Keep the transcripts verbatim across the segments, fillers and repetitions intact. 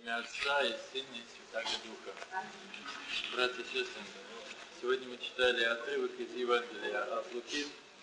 имя Отца и Сына и Святаго Духа. Братья и сестры, сегодня мы читали отрывок из Евангелия от Луки,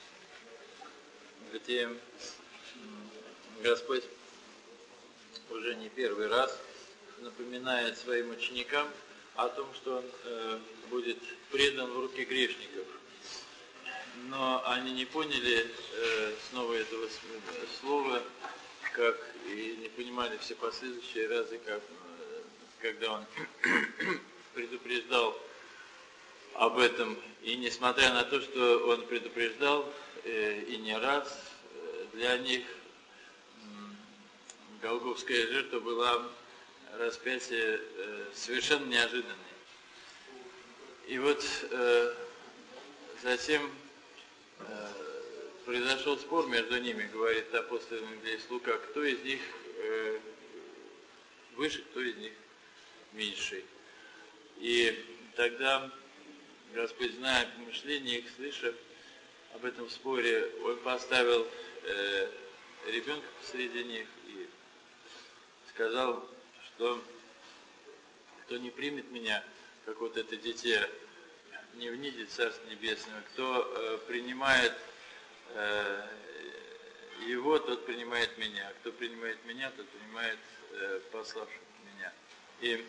где Господь уже не первый раз напоминает своим ученикам о том, что Он э, будет предан в руки грешников. Но они не поняли э, снова этого слова, как и не понимали все последующие разы, как, э, когда Он предупреждал об этом. И несмотря на то, что Он предупреждал э, и не раз, э, для них э, голгофская жертва была распятие э, совершенно неожиданное. И вот э, затем э, произошел спор между ними, говорит апостол Евангелист Лука, кто из них э, выше, кто из них меньший. И тогда Господь, зная помышления их, слыша об этом споре, Он поставил э, ребенка посреди них и сказал, что кто не примет меня, как вот это дитя, не внидит Царство Небесное, кто э, принимает э, его, тот принимает меня, кто принимает меня, тот принимает э, пославшего меня. И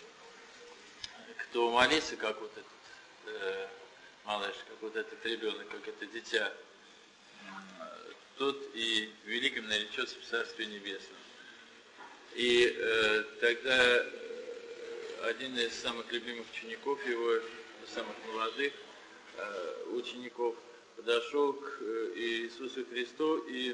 кто молится, как вот этот э, малыш, как вот этот ребенок, как это дитя, э, тот и великим наречется в Царстве Небесном. И э, тогда один из самых любимых учеников его, самых молодых э, учеников, подошел к Иисусу Христу и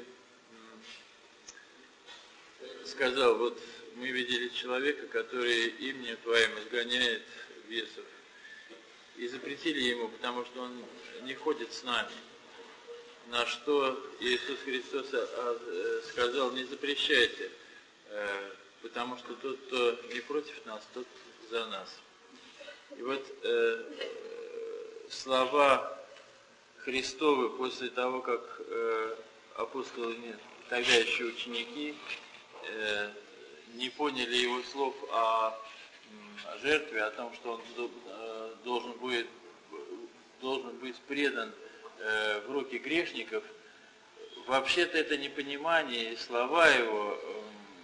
э, сказал, вот мы видели человека, который именем Твоим изгоняет бесов, и запретили ему, потому что он не ходит с нами. На что Иисус Христос сказал, не запрещайте, потому что тот, кто не против нас, тот за нас. И вот э, слова Христовы после того, как э, апостолы, тогда еще ученики, э, не поняли его слов о, о жертве, о том, что он э, должен будет, должен быть предан э, в руки грешников, вообще-то это непонимание и слова его э,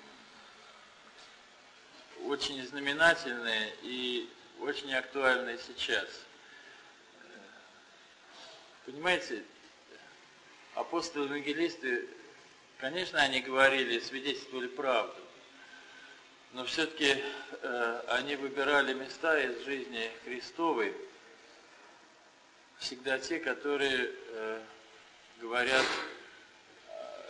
очень знаменательные и очень актуальные сейчас. Понимаете, апостолы-евангелисты, конечно, они говорили, свидетельствовали правду, но все-таки э, они выбирали места из жизни Христовой, всегда те, которые э, говорят э,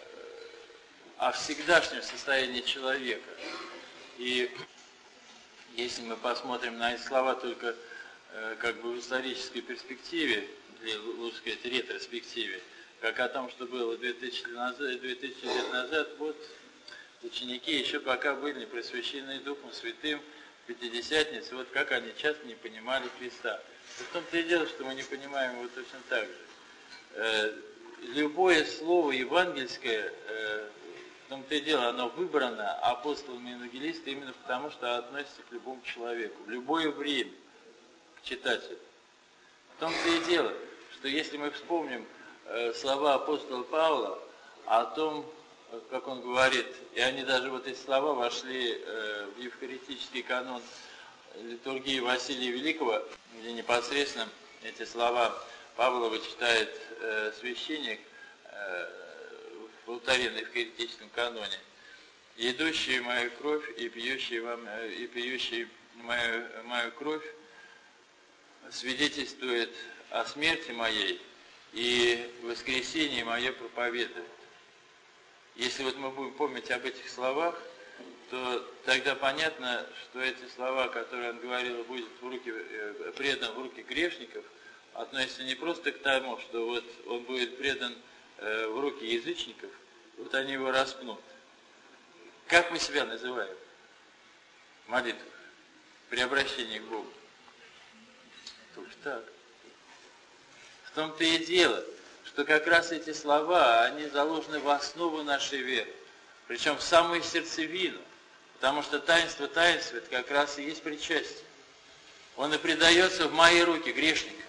о всегдашнем состоянии человека. И если мы посмотрим на эти слова только э, как бы в исторической перспективе, или лучше сказать ретроспективе, как о том, что было две тысячи лет назад, вот ученики еще пока были не просвещены Духом Святым, Пятидесятницы, вот как они часто не понимали Христа. Но в том-то и дело, что мы не понимаем его точно так же. Э, любое слово евангельское, э, в том-то и дело, оно выбрано апостолами и евангелистами именно потому, что относится к любому человеку, в любое время, к читателю. В том-то и дело, что если мы вспомним э, слова апостола Павла о том, как он говорит, и они даже вот эти слова вошли э, в евхаристический канон литургии Василия Великого, где непосредственно эти слова Павлова читает э, священник э, в алтаре на евхаристическом каноне. «Едущий мою кровь и пьющий, вам, и пьющий мою, мою кровь свидетельствует о смерти моей и воскресении мое проповедует». Если вот мы будем помнить об этих словах, то тогда понятно, что эти слова, которые он говорил, будет в руки, предан в руки грешников, относятся не просто к тому, что вот он будет предан в руки язычников, вот они его распнут. Как мы себя называем в молитвах, при обращении к Богу? Уж так. В том-то и дело, что как раз эти слова, они заложены в основу нашей веры, причем в самую сердцевину. Потому что таинство таинства, это как раз и есть причастие. Он и предается в мои руки, грешника.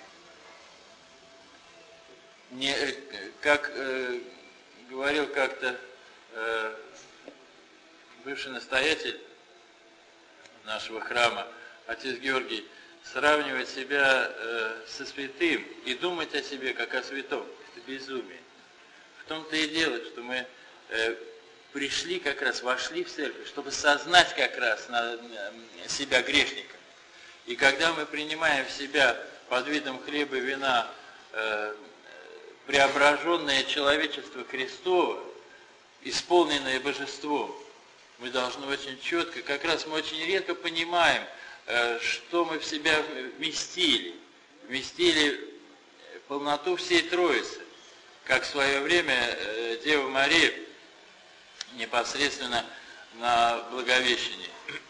Не, как э, говорил как-то э, бывший настоятель нашего храма, отец Георгий, сравнивать себя э, со святым и думать о себе как о святом, это безумие. В том-то и дело, что мы э, пришли как раз, вошли в церковь, чтобы сознать как раз на, на себя грешника. И когда мы принимаем в себя под видом хлеба и вина э, преображенное человечество Христово, исполненное божеством, мы должны очень четко, как раз мы очень редко понимаем, э, что мы в себя вместили. Вместили полноту всей Троицы, как в свое время э, Дева Мария непосредственно на Благовещении.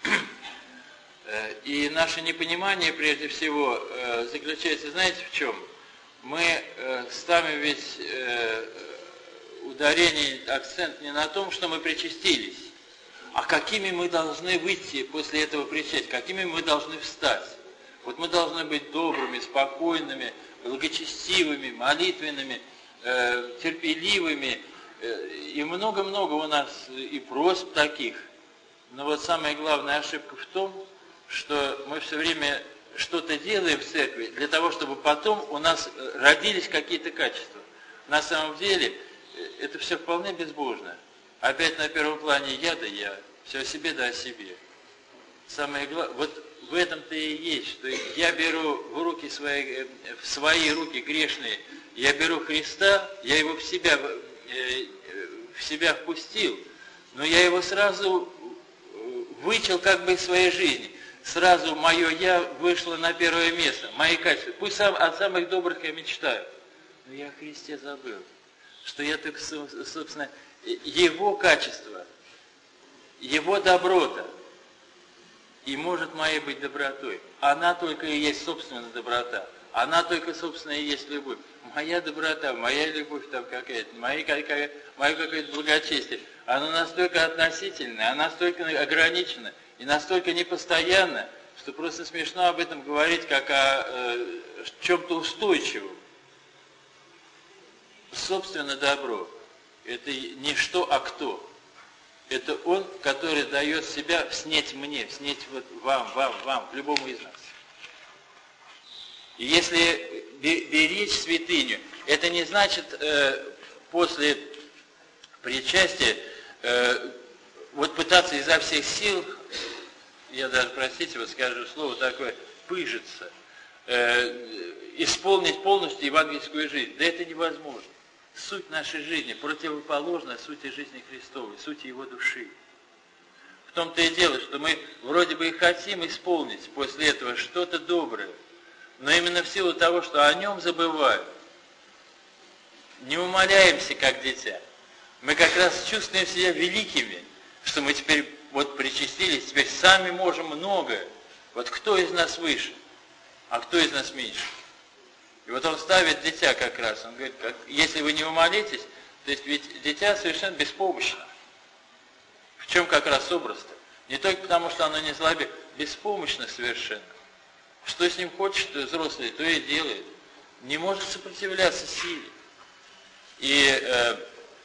И наше непонимание, прежде всего, заключается, знаете, в чем? Мы ставим ведь ударение, акцент не на том, что мы причастились, а какими мы должны выйти после этого причастия, какими мы должны встать. Вот мы должны быть добрыми, спокойными, благочестивыми, молитвенными, терпеливыми, и много-много у нас и просьб таких. Но вот самая главная ошибка в том, что мы все время что-то делаем в церкви для того, чтобы потом у нас родились какие-то качества. На самом деле это все вполне безбожно. Опять на первом плане я да я, все о себе да о себе. Самое главное, вот в этом-то и есть, что я беру в руки свои, в свои руки грешные, я беру Христа, я его в себя в себя впустил, но я его сразу вычел как бы из своей жизни. Сразу мое «я» вышло на первое место, мои качества. Пусть сам, от самых добрых я мечтаю, но я о Христе забыл, что я только, собственно, его качество, его доброта, и может моей быть добротой. Она только и есть собственная доброта. Она только, собственно, и есть любовь. Моя доброта, моя любовь там какая-то, моя какая, мое какое-то благочестие, оно настолько относительное, оно настолько ограничено и настолько непостоянно, что просто смешно об этом говорить как о э, чем-то устойчивом. Собственно, добро – это не что, а кто. Это Он, который дает себя снять мне, снять вот вам, вам, вам, любому из нас. И если беречь святыню, это не значит э, после причастия э, вот пытаться изо всех сил, я даже, простите, вот скажу слово такое, пыжиться, э, исполнить полностью евангельскую жизнь. Да это невозможно. Суть нашей жизни противоположна сути жизни Христовой, сути Его души. В том-то и дело, что мы вроде бы и хотим исполнить после этого что-то доброе, но именно в силу того, что о Нем забывают, не умаляемся, как дитя. Мы как раз чувствуем себя великими, что мы теперь вот причастились, теперь сами можем многое. Вот кто из нас выше, а кто из нас меньше? И вот он ставит дитя как раз. Он говорит, как, если вы не умолитесь, то есть ведь дитя совершенно беспомощно. В чем как раз образ-то? Не только потому, что оно не злобе, беспомощно совершенно. Что с ним хочет взрослый, то и делает. Не может сопротивляться силе. И э,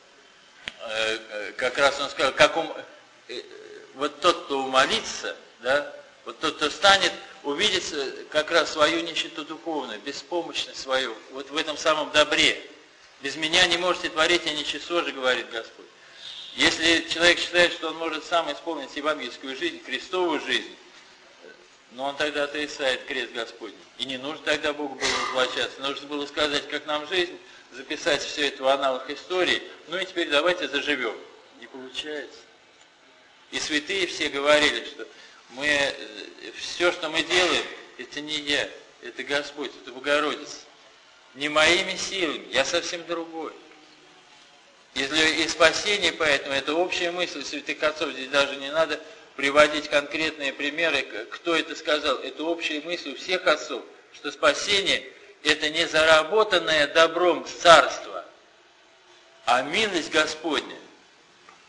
э, как раз он сказал, как ум, э, вот тот, кто умолится, да, вот тот, кто станет, увидит как раз свою нищету духовную, беспомощность свою, вот в этом самом добре. Без меня не можете творить, а ничего же, говорит Господь. Если человек считает, что он может сам исполнить евангельскую жизнь, Христовую жизнь, но он тогда отрицает крест Господний. И не нужно тогда Богу было воплощаться. Нужно было сказать, как нам жизнь, записать все это в аналах истории, ну и теперь давайте заживем. Не получается. И святые все говорили, что мы, все, что мы делаем, это не я, это Господь, это Богородица. Не моими силами, я совсем другой. Если и спасение, поэтому, это общая мысль святых отцов, здесь даже не надо приводить конкретные примеры, кто это сказал. Это общая мысль у всех отцов, что спасение – это не заработанное добром с царства, а милость Господня.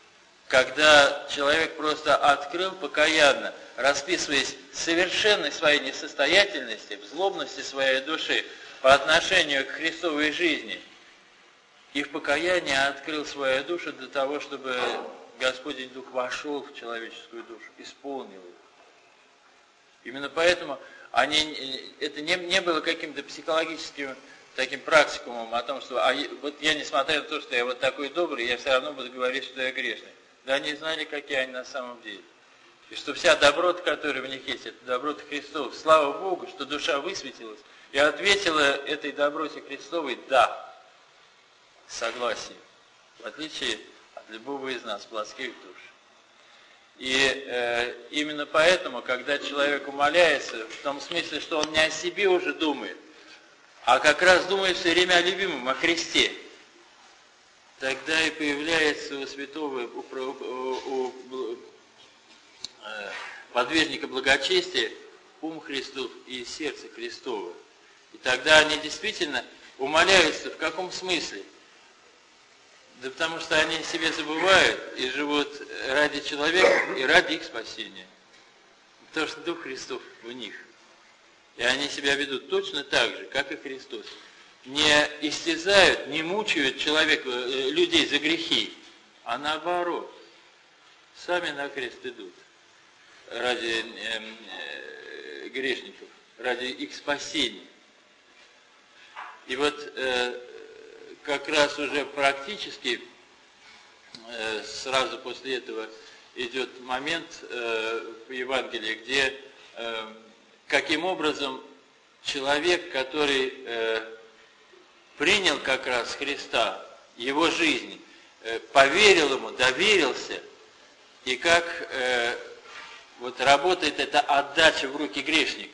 когда человек просто открыл покаянно, расписываясь в совершенной своей несостоятельности, в злобности своей души по отношению к Христовой жизни, и в покаянии открыл свою душу для того, чтобы Господень Дух вошел в человеческую душу, исполнил ее. Именно поэтому они, это не, не было каким-то психологическим таким практикумом о том, что а, вот я, несмотря на то, что я вот такой добрый, я все равно буду говорить, что я грешный. Да они знали, какие они на самом деле. И что вся доброта, которая в них есть, это доброта Христова. Слава Богу, что душа высветилась и ответила этой доброте Христовой «да», согласие, в отличие от любого из нас, плотских душ. И э, именно поэтому, когда человек умоляется, в том смысле, что он не о себе уже думает, а как раз думает все время о любимом, о Христе, тогда и появляется у святого, у, у, у э, подвижника благочестия ум Христов и сердце Христово. И тогда они действительно умоляются в каком смысле? Да потому что они себе забывают и живут ради человека и ради их спасения. Потому что Дух Христов в них. И они себя ведут точно так же, как и Христос. Не истязают, не мучают человека, людей за грехи, а наоборот, сами на крест идут ради э, э, грешников, ради их спасения. И вот э, как раз уже практически э, сразу после этого идет момент э, в Евангелии, где э, каким образом человек, который э, принял как раз Христа, его жизнь, э, поверил ему, доверился, и как э, вот работает эта отдача в руки грешника.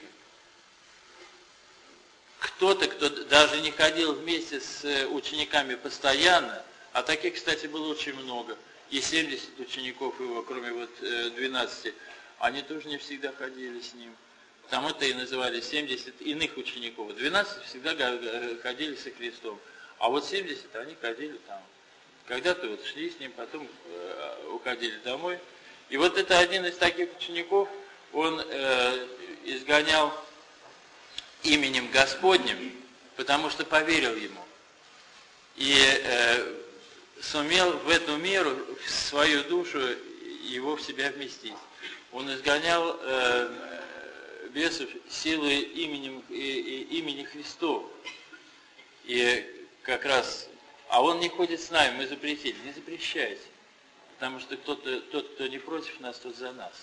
Кто-то, кто даже не ходил вместе с учениками постоянно, а таких, кстати, было очень много, и семьдесят учеников его, кроме вот двенадцати, они тоже не всегда ходили с ним. Потому-то и называли семьдесят иных учеников. двенадцать всегда ходили со Христом, а вот семьдесят они ходили там. Когда-то вот шли с ним, потом уходили домой. И вот это один из таких учеников, он э, изгонял именем Господним, потому что поверил ему. И э, сумел в эту меру, в свою душу, его в себя вместить. Он изгонял э, бесов силой именем, и, и, имени Христова. И как раз, а он не ходит с нами, мы запретили. Не запрещайте. Потому что кто-то, тот, кто не против нас, тот за нас.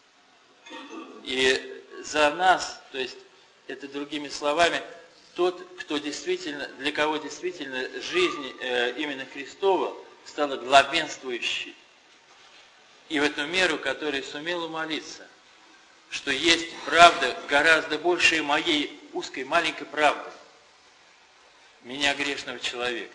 И за нас, то есть, это другими словами, тот, кто действительно, для кого действительно жизнь э, именно Христова стала главенствующей. И в эту меру, который сумел умолиться, что есть правда гораздо больше моей узкой маленькой правды, меня, грешного человека.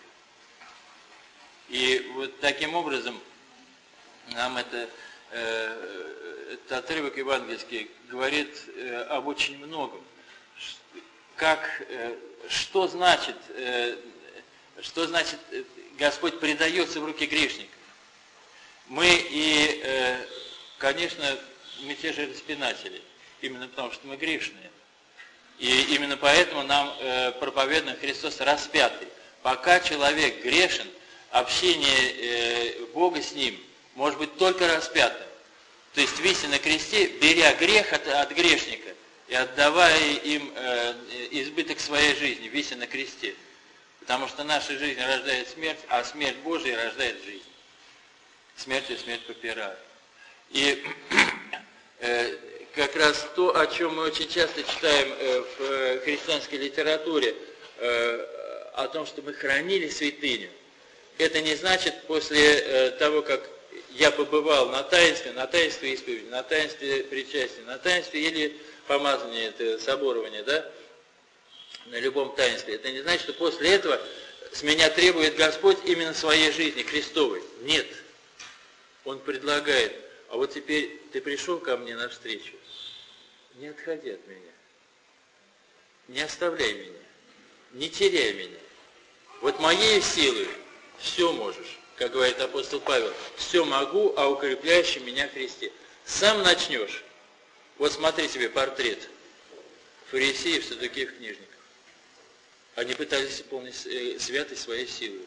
И вот таким образом нам это, э, этот отрывок евангельский говорит э, об очень многом. Как, э, что значит, э, что значит э, Господь предается в руки грешника? Мы и, э, конечно, мы те же распинатели, именно потому что мы грешные. И именно поэтому нам э, проповедан Христос распятый. Пока человек грешен, общение э, Бога с ним может быть только распятым. То есть, вися на кресте, беря грех от, от грешника и отдавая им э, избыток своей жизни, вися на кресте. Потому что наша жизнь рождает смерть, а смерть Божия рождает жизнь. Смертью смерть попирает. И э, как раз то, о чем мы очень часто читаем э, в э, христианской литературе, э, о том, что мы хранили святыню, это не значит после э, того, как я побывал на таинстве, на таинстве исповеди, на таинстве причастия, на таинстве или помазания, это соборование, да, на любом таинстве. Это не значит, что после этого с меня требует Господь именно своей жизни, Христовой. Нет. Он предлагает, а вот теперь ты пришел ко мне навстречу, не отходи от меня, не оставляй меня, не теряй меня. Вот моей силой все можешь. как говорит апостол Павел, все могу, а укрепляющий меня Христе. Сам начнешь. Вот смотри себе портрет фарисеев, саддукеев, книжников. Они пытались исполнить святость своей силой.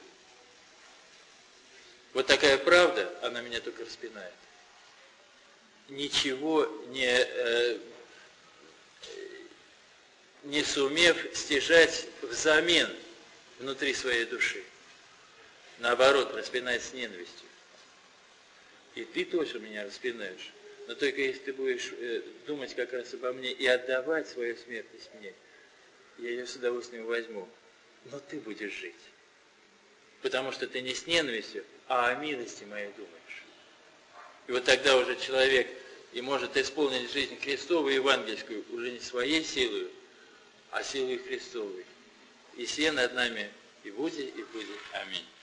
Вот такая правда, она меня только распинает. Ничего не, э, не сумев стяжать взамен внутри своей души. Наоборот, распинает с ненавистью. И ты тоже меня распинаешь. Но только если ты будешь э, думать как раз обо мне и отдавать свою смертность мне, я ее с удовольствием возьму. Но ты будешь жить. Потому что ты не с ненавистью, а о милости моей думаешь. И вот тогда уже человек и может исполнить жизнь Христову и евангельскую уже не своей силой, а силой Христовой. И сие над нами и будет, и будет. Аминь.